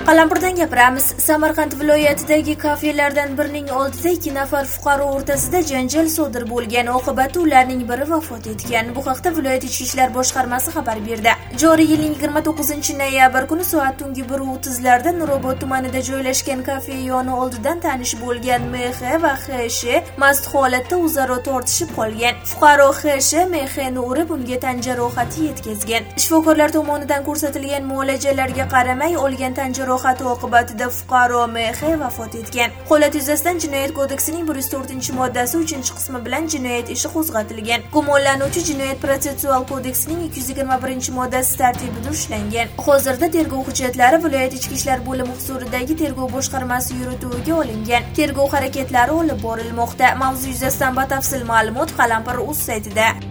Qalampirdan gapiramiz. Samarqand viloyatidagi kafelardan birining oldida 2 nafar fuqaro o'rtasida janjal sodir bo'lgan. Oqibatda ularning biri vafot etgan. Bu haqda viloyat ichki ishlar boshqarmasi xabar berdi. Joriy yilning 29-noyabr kuni soat tungi 1:30 larda Nurobod tumanida joylashgan kafe yoni oldidan tanish bo'lgan MX va XS mast holatda o'zaro tortishib qolgan. Fuqaro XS MXni urib, unga tan jarohati yetkazgan. Shifokorlar tomonidan ko'rsatilgan muolajalarga qaramay olgan tan jarohati oqibatida fuqaro MX vafot etgan. Holat yuzasidan Jinoyat kodeksining 104-moddasi 3-qismi bilan jinoyat ishi qo'zg'atilgan. Gumonlanuvchi Jinoyat protsessual kodeksining 221-moddasi tartibida ushlangan. Hozirda tergov hujjatlari viloyat ichki ishlar bo'limi huzuridagi tergov boshqarmasi yurituviga olingan. Tergov harakatlari olib borilmoqda. Mavzu yuzasidan batafsil ma'lumot Qalampir.uz saytida.